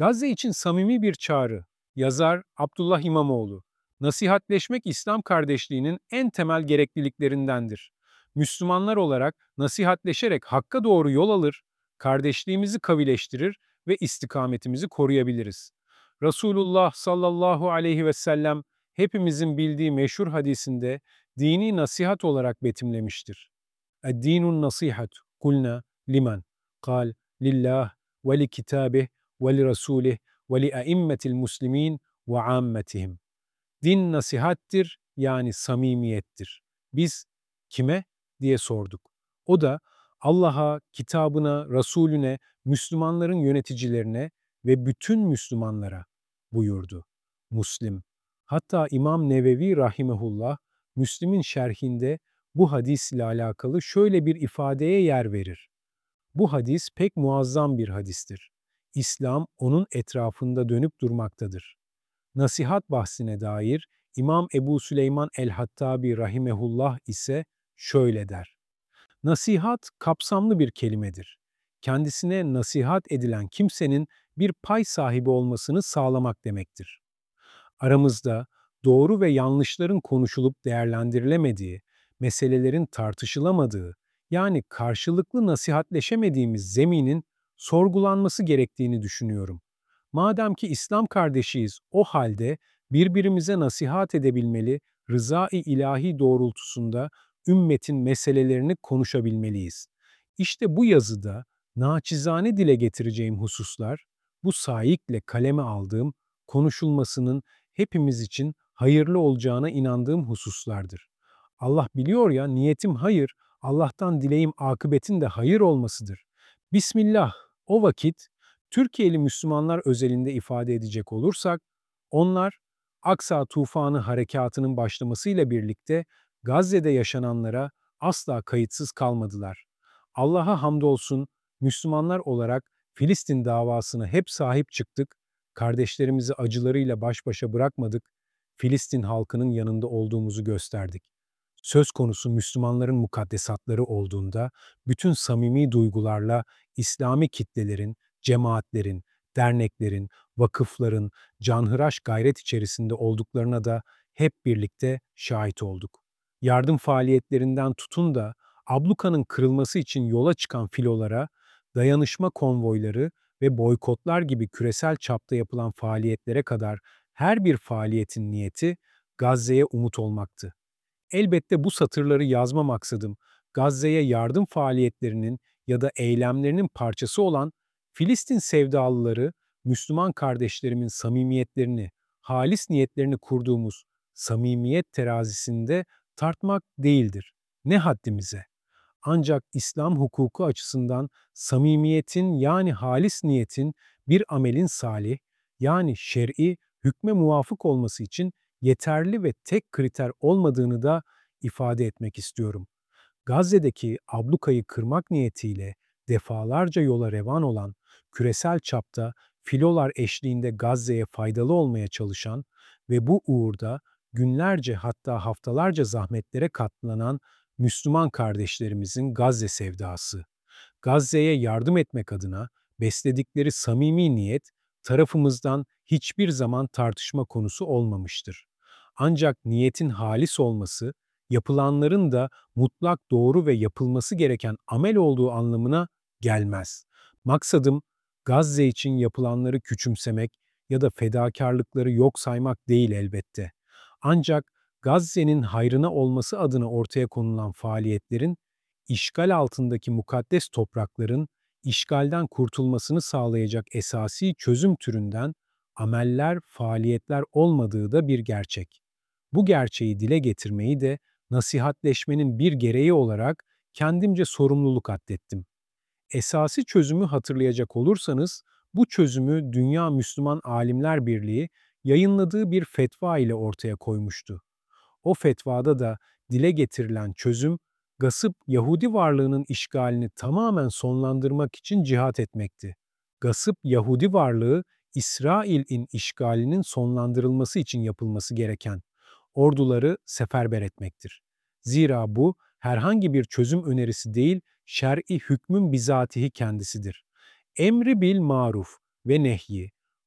Gazze için samimi bir çağrı. Yazar Abdullah İmamoğlu. Nasihatleşmek İslam kardeşliğinin en temel gerekliliklerindendir. Müslümanlar olarak nasihatleşerek hakka doğru yol alır, kardeşliğimizi kavileştirir ve istikametimizi koruyabiliriz. Resulullah sallallahu aleyhi ve sellem hepimizin bildiği meşhur hadisinde dini nasihat olarak betimlemiştir. "Ed-dinun nasihat, kulna liman, kal lillah ve li kitabih ve li rasulih ve li aimmetil muslimin ve ammetihim." Din nasihattir, yani samimiyettir. Biz kime diye sorduk. O da Allah'a, kitabına, Resulüne, Müslümanların yöneticilerine ve bütün Müslümanlara buyurdu. Müslim. Hatta İmam Nevevi rahimehullah, Müslim'in şerhinde bu hadisle alakalı şöyle bir ifadeye yer verir. Bu hadis pek muazzam bir hadistir. İslam onun etrafında dönüp durmaktadır. Nasihat bahsine dair İmam Ebu Süleyman el-Hattabi rahimehullah ise şöyle der. Nasihat kapsamlı bir kelimedir. Kendisine nasihat edilen kimsenin bir pay sahibi olmasını sağlamak demektir. Aramızda doğru ve yanlışların konuşulup değerlendirilemediği, meselelerin tartışılamadığı, yani karşılıklı nasihatleşemediğimiz zeminin sorgulanması gerektiğini düşünüyorum. Madem ki İslam kardeşiyiz, o halde birbirimize nasihat edebilmeli, rıza-i ilahi doğrultusunda ümmetin meselelerini konuşabilmeliyiz. İşte bu yazıda naçizane dile getireceğim hususlar, bu saikle kaleme aldığım, konuşulmasının hepimiz için hayırlı olacağına inandığım hususlardır. Allah biliyor ya, niyetim hayır, Allah'tan dileğim akıbetin de hayır olmasıdır. Bismillah, o vakit Türkiye'li Müslümanlar özelinde ifade edecek olursak, onlar Aksa Tufanı harekatının başlamasıyla birlikte Gazze'de yaşananlara asla kayıtsız kalmadılar. Allah'a hamdolsun, Müslümanlar olarak Filistin davasına hep sahip çıktık, kardeşlerimizi acılarıyla baş başa bırakmadık, Filistin halkının yanında olduğumuzu gösterdik. Söz konusu Müslümanların mukaddesatları olduğunda, bütün samimi duygularla İslami kitlelerin, cemaatlerin, derneklerin, vakıfların canhıraş gayret içerisinde olduklarına da hep birlikte şahit olduk. Yardım faaliyetlerinden tutun da ablukanın kırılması için yola çıkan filolara, dayanışma konvoyları ve boykotlar gibi küresel çapta yapılan faaliyetlere kadar her bir faaliyetin niyeti Gazze'ye umut olmaktı. Elbette bu satırları yazma maksadım, Gazze'ye yardım faaliyetlerinin ya da eylemlerinin parçası olan Filistin sevdalıları, Müslüman kardeşlerimin samimiyetlerini, halis niyetlerini kurduğumuz samimiyet terazisinde tartmak değildir. Ne haddimize? Ancak İslam hukuku açısından samimiyetin, yani halis niyetin bir amelin salih, yani şer'i hükme muvafık olması için yeterli ve tek kriter olmadığını da ifade etmek istiyorum. Gazze'deki ablukayı kırmak niyetiyle defalarca yola revan olan, küresel çapta filolar eşliğinde Gazze'ye faydalı olmaya çalışan ve bu uğurda günlerce, hatta haftalarca zahmetlere katlanan Müslüman kardeşlerimizin Gazze sevdası, Gazze'ye yardım etmek adına besledikleri samimi niyet tarafımızdan hiçbir zaman tartışma konusu olmamıştır. Ancak niyetin halis olması, yapılanların da mutlak doğru ve yapılması gereken amel olduğu anlamına gelmez. Maksadım, Gazze için yapılanları küçümsemek ya da fedakarlıkları yok saymak değil elbette. Ancak Gazze'nin hayrına olması adına ortaya konulan faaliyetlerin, işgal altındaki mukaddes toprakların işgalden kurtulmasını sağlayacak esasi çözüm türünden ameller, faaliyetler olmadığı da bir gerçek. Bu gerçeği dile getirmeyi de nasihatleşmenin bir gereği olarak kendimce sorumluluk addettim. Esasi çözümü hatırlayacak olursanız, bu çözümü Dünya Müslüman Alimler Birliği yayınladığı bir fetva ile ortaya koymuştu. O fetvada da dile getirilen çözüm, gasıp Yahudi varlığının işgalini tamamen sonlandırmak için cihat etmekti. Gasıp Yahudi varlığı, İsrail'in işgalinin sonlandırılması için yapılması gereken orduları seferber etmektir. Zira bu herhangi bir çözüm önerisi değil, şer'i hükmün bizatihi kendisidir. Emri bil maruf ve nehyi,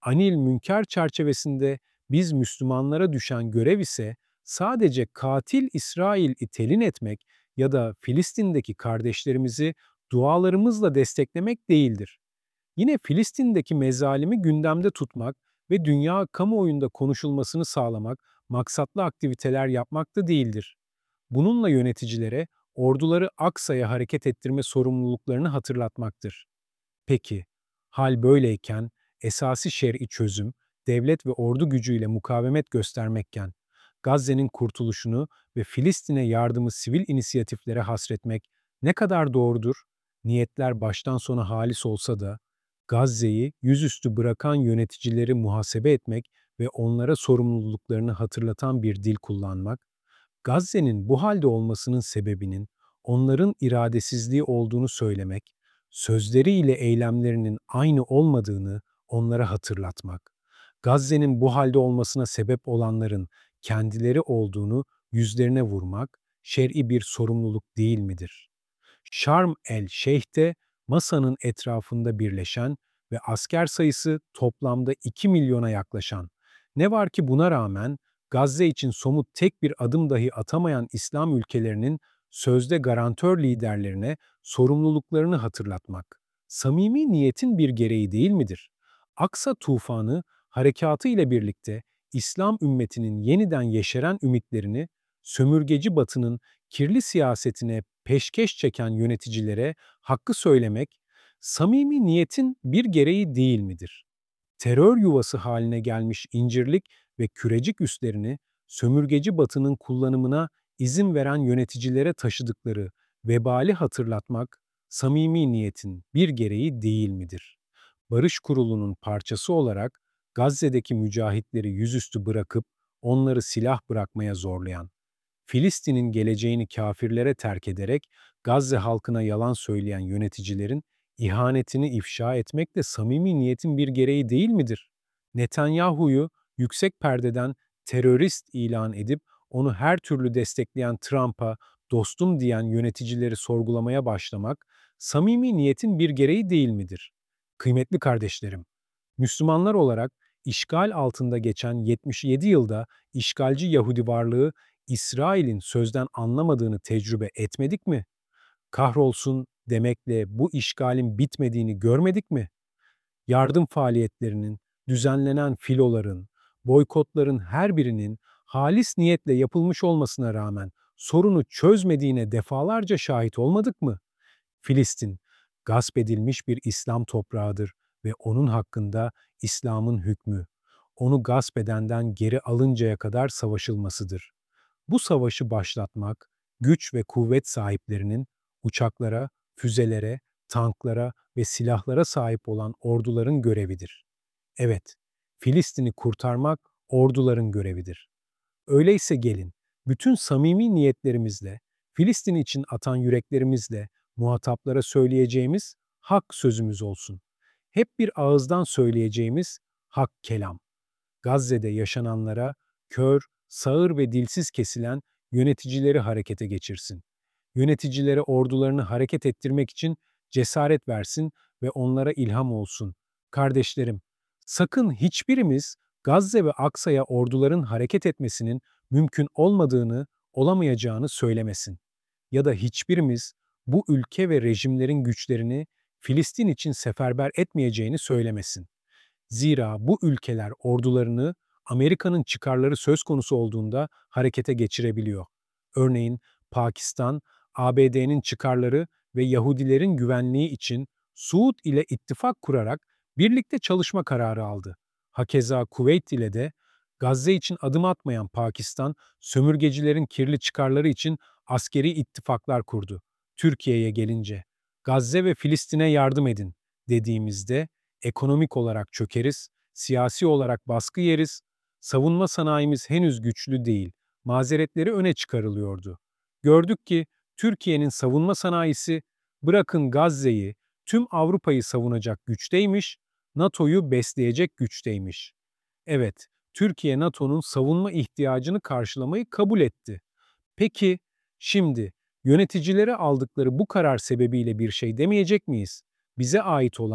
Anil Münker çerçevesinde biz Müslümanlara düşen görev ise sadece katil İsrail'i telin etmek ya da Filistin'deki kardeşlerimizi dualarımızla desteklemek değildir. Yine Filistin'deki mezalimi gündemde tutmak ve dünya kamuoyunda konuşulmasını sağlamak maksatlı aktiviteler yapmak da değildir. Bununla yöneticilere orduları Aksa'ya hareket ettirme sorumluluklarını hatırlatmaktır. Peki, hal böyleyken esası şer'i çözüm, devlet ve ordu gücüyle mukavemet göstermekken, Gazze'nin kurtuluşunu ve Filistin'e yardımı sivil inisiyatiflere hasretmek ne kadar doğrudur? Niyetler baştan sona halis olsa da, Gazze'yi yüzüstü bırakan yöneticileri muhasebe etmek ve onlara sorumluluklarını hatırlatan bir dil kullanmak, Gazze'nin bu halde olmasının sebebinin onların iradesizliği olduğunu söylemek, sözleriyle eylemlerinin aynı olmadığını onlara hatırlatmak, Gazze'nin bu halde olmasına sebep olanların kendileri olduğunu yüzlerine vurmak, şer'i bir sorumluluk değil midir? Şarm el-Şeyh'te masanın etrafında birleşen ve asker sayısı toplamda 2 milyona yaklaşan, ne var ki buna rağmen Gazze için somut tek bir adım dahi atamayan İslam ülkelerinin sözde garantör liderlerine sorumluluklarını hatırlatmak, samimi niyetin bir gereği değil midir? Aksa tufanı harekatı ile birlikte İslam ümmetinin yeniden yeşeren ümitlerini sömürgeci Batı'nın kirli siyasetine peşkeş çeken yöneticilere hakkı söylemek, samimi niyetin bir gereği değil midir? Terör yuvası haline gelmiş incirlik ve kürecik üslerini sömürgeci Batı'nın kullanımına izin veren yöneticilere taşıdıkları vebali hatırlatmak, samimi niyetin bir gereği değil midir? Barış Kurulu'nun parçası olarak Gazze'deki mücahitleri yüzüstü bırakıp onları silah bırakmaya zorlayan, Filistin'in geleceğini kafirlere terk ederek Gazze halkına yalan söyleyen yöneticilerin ihanetini ifşa etmek de samimi niyetin bir gereği değil midir? Netanyahu'yu yüksek perdeden terörist ilan edip onu her türlü destekleyen Trump'a dostum diyen yöneticileri sorgulamaya başlamak samimi niyetin bir gereği değil midir? Kıymetli kardeşlerim, Müslümanlar olarak işgal altında geçen 77 yılda işgalci Yahudi varlığı İsrail'in sözden anlamadığını tecrübe etmedik mi? Kahrolsun demekle bu işgalin bitmediğini görmedik mi? Yardım faaliyetlerinin, düzenlenen filoların, boykotların her birinin halis niyetle yapılmış olmasına rağmen sorunu çözmediğine defalarca şahit olmadık mı? Filistin, gasp edilmiş bir İslam toprağıdır ve onun hakkında İslam'ın hükmü, onu gasp edenden geri alıncaya kadar savaşılmasıdır. Bu savaşı başlatmak, güç ve kuvvet sahiplerinin uçaklara, füzelere, tanklara ve silahlara sahip olan orduların görevidir. Evet, Filistin'i kurtarmak orduların görevidir. Öyleyse gelin, bütün samimi niyetlerimizle, Filistin için atan yüreklerimizle muhataplara söyleyeceğimiz hak sözümüz olsun. Hep bir ağızdan söyleyeceğimiz hak kelam. Gazze'de yaşananlara kör, sağır ve dilsiz kesilen yöneticileri harekete geçirsin. Yöneticilere ordularını hareket ettirmek için cesaret versin ve onlara ilham olsun. Kardeşlerim, sakın hiçbirimiz Gazze ve Aksa'ya orduların hareket etmesinin mümkün olmadığını, olamayacağını söylemesin. Ya da hiçbirimiz bu ülke ve rejimlerin güçlerini Filistin için seferber etmeyeceğini söylemesin. Zira bu ülkeler ordularını Amerika'nın çıkarları söz konusu olduğunda harekete geçirebiliyor. Örneğin Pakistan, ABD'nin çıkarları ve Yahudilerin güvenliği için Suud ile ittifak kurarak birlikte çalışma kararı aldı. Hakeza Kuveyt ile de Gazze için adım atmayan Pakistan, sömürgecilerin kirli çıkarları için askeri ittifaklar kurdu. Türkiye'ye gelince, Gazze ve Filistin'e yardım edin dediğimizde ekonomik olarak çökeriz, siyasi olarak baskı yeriz, savunma sanayimiz henüz güçlü değil, mazeretleri öne çıkarılıyordu. Gördük ki Türkiye'nin savunma sanayisi bırakın Gazze'yi, tüm Avrupa'yı savunacak güçteymiş, NATO'yu besleyecek güçteymiş. Evet, Türkiye NATO'nun savunma ihtiyacını karşılamayı kabul etti. Peki, şimdi yöneticilere aldıkları bu karar sebebiyle bir şey demeyecek miyiz? Bize ait olan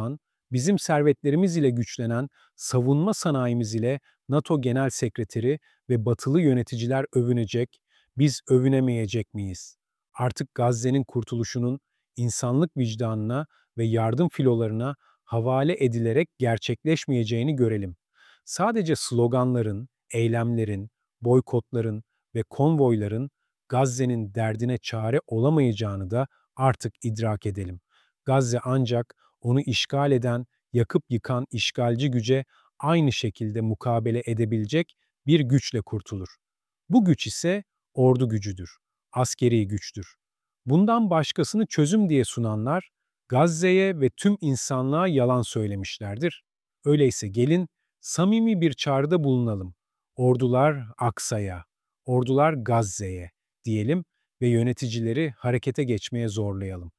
Bizim servetlerimiz ile güçlenen savunma sanayimiz ile NATO Genel Sekreteri ve batılı yöneticiler övünecek, biz övünemeyecek miyiz? Artık Gazze'nin kurtuluşunun insanlık vicdanına ve yardım filolarına havale edilerek gerçekleşmeyeceğini görelim. Sadece sloganların, eylemlerin, boykotların ve konvoyların Gazze'nin derdine çare olamayacağını da artık idrak edelim. Gazze ancak onu işgal eden, yakıp yıkan işgalci güce aynı şekilde mukabele edebilecek bir güçle kurtulur. Bu güç ise ordu gücüdür, askeri güçtür. Bundan başkasını çözüm diye sunanlar Gazze'ye ve tüm insanlığa yalan söylemişlerdir. Öyleyse gelin samimi bir çağrıda bulunalım. Ordular Aksa'ya, ordular Gazze'ye diyelim ve yöneticileri harekete geçmeye zorlayalım.